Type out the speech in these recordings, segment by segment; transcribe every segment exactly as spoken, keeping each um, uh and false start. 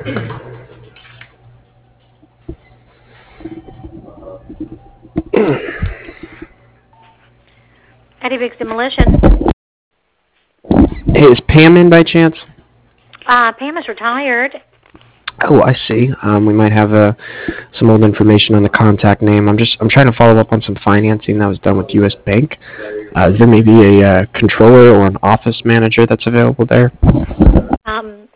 Eddie Biggs Demolition. Hey, is Pam in by chance? Uh, Pam is retired. Oh, I see. Um, we might have uh, some old information on the contact name. I'm just I'm trying to follow up on some financing that was done with U S Bank. Uh, is there maybe a uh, controller or an office manager that's available there? Um,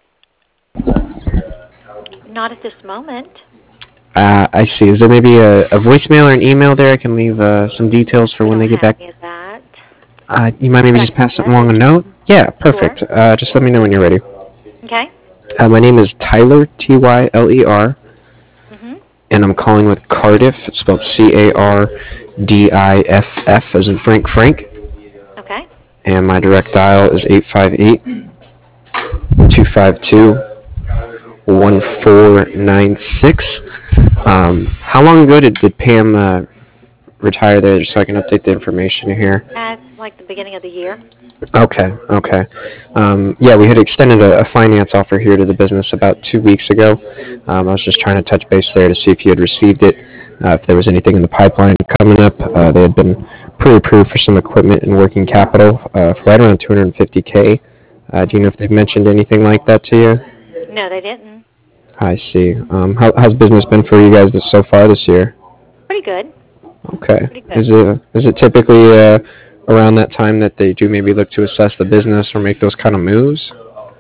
not at this moment. Uh, I see. Is there maybe a, a voicemail or an email there I can leave uh, some details for We when don't they get have back? any of that. Uh, you might maybe But I just can pass something along a message. note? Yeah, Sure. perfect. Uh, just let me know when you're ready. Okay. Uh, my name is Tyler, T Y L E R, Mm-hmm. and I'm calling with Cardiff. It's spelled C A R D I F F as in Frank Frank. Okay. And my direct dial is eight five eight, two five two, one four nine six. Um, how long ago did, did Pam uh, retire there, just so I can update the information here? That's like the beginning of the year. Okay, okay. Um, yeah, we had extended a, a finance offer here to the business about two weeks ago. Um, I was just trying to touch base there to see if you had received it, uh, if there was anything in the pipeline coming up. Uh, they had been pre-approved for some equipment and working capital uh, for right around two hundred fifty K. Uh, do you know if they've mentioned anything like that to you? No, they didn't. I see. Um, how, how's business been for you guys this, so far this year? Pretty good. Okay. Pretty good. Is it is it typically uh, around that time that they do maybe look to assess the business or make those kind of moves?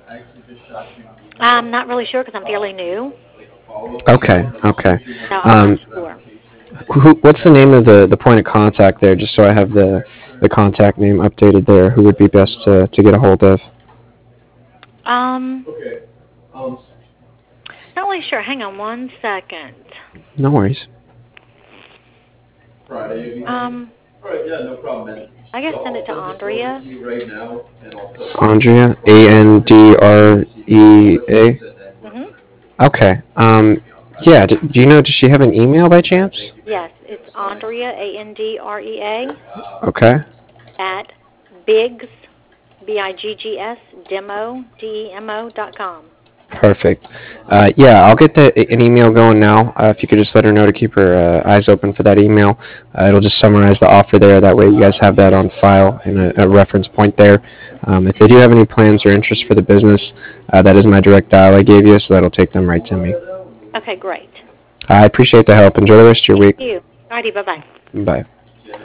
I'm not really sure because I'm fairly new, Okay. Okay. so I'm not Um, sure. who, what's the name of the, the point of contact there, just so I have the, the contact name updated there? Who would be best to, to get a hold of? Um, not really sure. Hang on one second. No worries. Um, I guess send it to Andrea. Andrea, A N D R E A. Mm-hmm. Okay. Um, yeah. Do, do you know? Does she have an email by chance? Yes, it's Andrea, A N D R E A, Okay. at Biggs, B I G G S, demo, D E M O, dot com. Perfect. Uh, yeah, I'll get the, an email going now. Uh, if you could just let her know to keep her uh, eyes open for that email. Uh, it'll just summarize the offer there. That way you guys have that on file and a, a reference point there. Um, if they do have any plans or interest for the business, uh, that is my direct dial I gave you, so that'll take them right to me. Okay, great. I appreciate the help. Enjoy the rest of your Thank week. you. Alrighty, bye-bye. Bye.